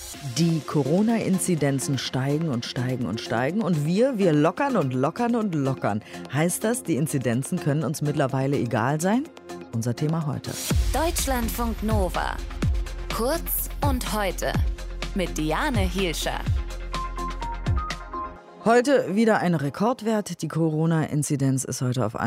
Die Corona-Inzidenzen steigen und steigen und steigen und wir lockern und lockern und lockern. Heißt das, die Inzidenzen können uns mittlerweile egal sein? Unser Thema heute. Deutschlandfunk Nova. Kurz und heute. Mit Diane Hielscher. Heute wieder ein Rekordwert. Die Corona-Inzidenz ist heute auf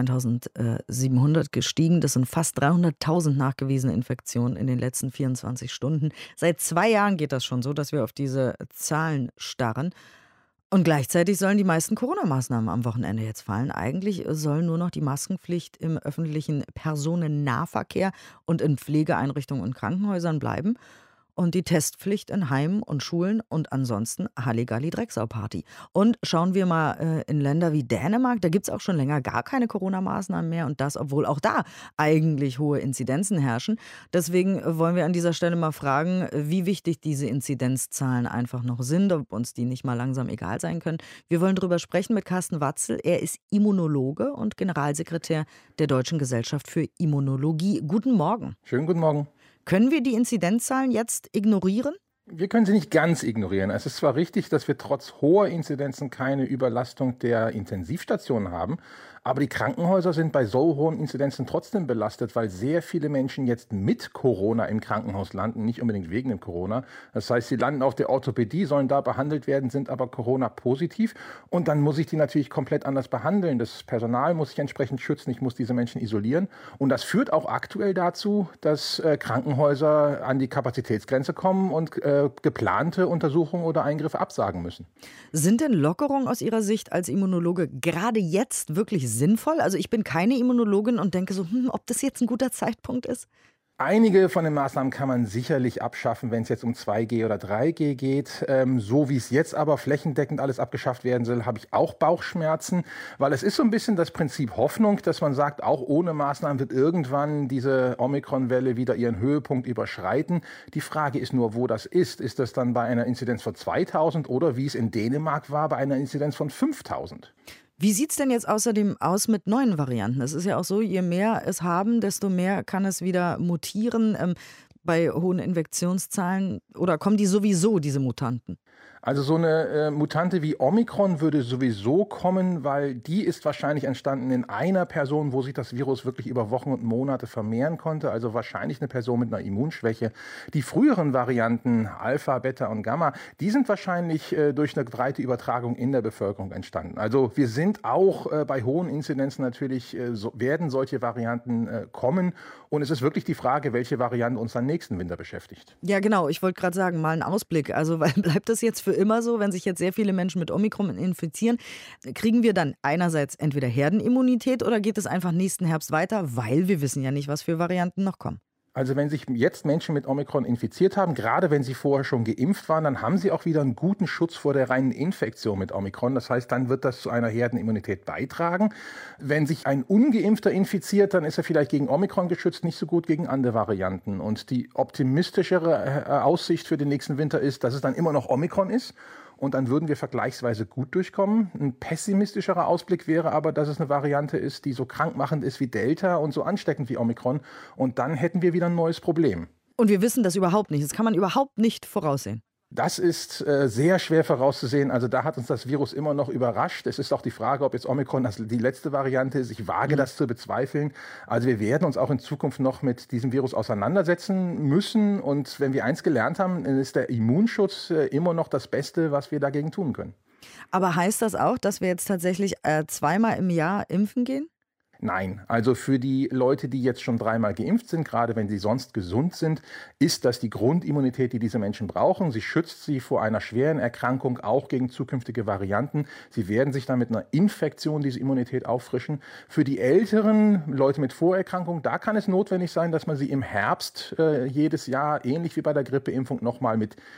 1700 gestiegen. Das sind fast 300.000 nachgewiesene Infektionen in den letzten 24 Stunden. Seit 2 Jahren geht das schon so, dass wir auf diese Zahlen starren. Und gleichzeitig sollen die meisten Corona-Maßnahmen am Wochenende jetzt fallen. Eigentlich soll nur noch die Maskenpflicht im öffentlichen Personennahverkehr und in Pflegeeinrichtungen und Krankenhäusern bleiben. Und die Testpflicht in Heimen und Schulen und ansonsten Halligalli-Drecksau-Party. Und schauen wir mal in Länder wie Dänemark, da gibt es auch schon länger gar keine Corona-Maßnahmen mehr und das, obwohl auch da eigentlich hohe Inzidenzen herrschen. Deswegen wollen wir an dieser Stelle mal fragen, wie wichtig diese Inzidenzzahlen einfach noch sind, ob uns die nicht mal langsam egal sein können. Wir wollen darüber sprechen mit Carsten Watzel. Er ist Immunologe und Generalsekretär der Deutschen Gesellschaft für Immunologie. Guten Morgen. Schönen guten Morgen. Können wir die Inzidenzzahlen jetzt ignorieren? Wir können sie nicht ganz ignorieren. Es ist zwar richtig, dass wir trotz hoher Inzidenzen keine Überlastung der Intensivstationen haben, aber die Krankenhäuser sind bei so hohen Inzidenzen trotzdem belastet, weil sehr viele Menschen jetzt mit Corona im Krankenhaus landen, nicht unbedingt wegen dem Corona. Das heißt, sie landen auf der Orthopädie, sollen da behandelt werden, sind aber Corona-positiv und dann muss ich die natürlich komplett anders behandeln. Das Personal muss sich entsprechend schützen, ich muss diese Menschen isolieren und das führt auch aktuell dazu, dass Krankenhäuser an die Kapazitätsgrenze kommen und geplante Untersuchungen oder Eingriffe absagen müssen. Sind denn Lockerungen aus Ihrer Sicht als Immunologe gerade jetzt wirklich sinnvoll? Also ich bin keine Immunologin und denke so, ob das jetzt ein guter Zeitpunkt ist? Einige von den Maßnahmen kann man sicherlich abschaffen, wenn es jetzt um 2G oder 3G geht. So wie es jetzt aber flächendeckend alles abgeschafft werden soll, habe ich auch Bauchschmerzen, weil es ist so ein bisschen das Prinzip Hoffnung, dass man sagt, auch ohne Maßnahmen wird irgendwann diese Omikron-Welle wieder ihren Höhepunkt überschreiten. Die Frage ist nur, wo das ist. Ist das dann bei einer Inzidenz von 2000 oder wie es in Dänemark war, bei einer Inzidenz von 5000? Wie sieht es denn jetzt außerdem aus mit neuen Varianten? Es ist ja auch so, je mehr es haben, desto mehr kann es wieder mutieren bei hohen Infektionszahlen. Oder kommen die sowieso, diese Mutanten? Also so eine Mutante wie Omikron würde sowieso kommen, weil die ist wahrscheinlich entstanden in einer Person, wo sich das Virus wirklich über Wochen und Monate vermehren konnte. Also wahrscheinlich eine Person mit einer Immunschwäche. Die früheren Varianten, Alpha, Beta und Gamma, die sind wahrscheinlich durch eine breite Übertragung in der Bevölkerung entstanden. Also wir sind auch bei hohen Inzidenzen natürlich, werden solche Varianten kommen. Und es ist wirklich die Frage, welche Variante uns am nächsten Winter beschäftigt. Ja, genau. Ich wollte gerade sagen, mal einen Ausblick. Also bleibt das jetzt für immer so, wenn sich jetzt sehr viele Menschen mit Omikron infizieren, kriegen wir dann einerseits entweder Herdenimmunität oder geht es einfach nächsten Herbst weiter, weil wir wissen ja nicht, was für Varianten noch kommen? Also wenn sich jetzt Menschen mit Omikron infiziert haben, gerade wenn sie vorher schon geimpft waren, dann haben sie auch wieder einen guten Schutz vor der reinen Infektion mit Omikron. Das heißt, dann wird das zu einer Herdenimmunität beitragen. Wenn sich ein Ungeimpfter infiziert, dann ist er vielleicht gegen Omikron geschützt, nicht so gut gegen andere Varianten. Und die optimistischere Aussicht für den nächsten Winter ist, dass es dann immer noch Omikron ist. Und dann würden wir vergleichsweise gut durchkommen. Ein pessimistischerer Ausblick wäre aber, dass es eine Variante ist, die so krankmachend ist wie Delta und so ansteckend wie Omikron. Und dann hätten wir wieder ein neues Problem. Und wir wissen das überhaupt nicht. Das kann man überhaupt nicht voraussehen. Das ist sehr schwer vorauszusehen. Also da hat uns das Virus immer noch überrascht. Es ist auch die Frage, ob jetzt Omikron die letzte Variante ist. Ich wage das zu bezweifeln. Also wir werden uns auch in Zukunft noch mit diesem Virus auseinandersetzen müssen. Und wenn wir eins gelernt haben, dann ist der Immunschutz immer noch das Beste, was wir dagegen tun können. Aber heißt das auch, dass wir jetzt tatsächlich 2-mal im Jahr impfen gehen? Nein, also für die Leute, die jetzt schon 3-mal geimpft sind, gerade wenn sie sonst gesund sind, ist das die Grundimmunität, die diese Menschen brauchen. Sie schützt sie vor einer schweren Erkrankung, auch gegen zukünftige Varianten. Sie werden sich dann mit einer Infektion diese Immunität auffrischen. Für die älteren Leute mit Vorerkrankungen, da kann es notwendig sein, dass man sie im Herbst jedes Jahr, ähnlich wie bei der Grippeimpfung, nochmal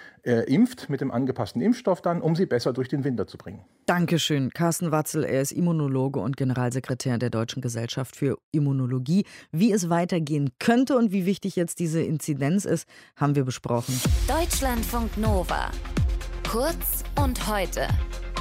impft, mit dem angepassten Impfstoff dann, um sie besser durch den Winter zu bringen. Dankeschön. Carsten Watzel, er ist Immunologe und Generalsekretär der Deutschen Gesellschaft für Immunologie. Wie es weitergehen könnte und wie wichtig jetzt diese Inzidenz ist, haben wir besprochen. Deutschlandfunk Nova. Kurz und heute.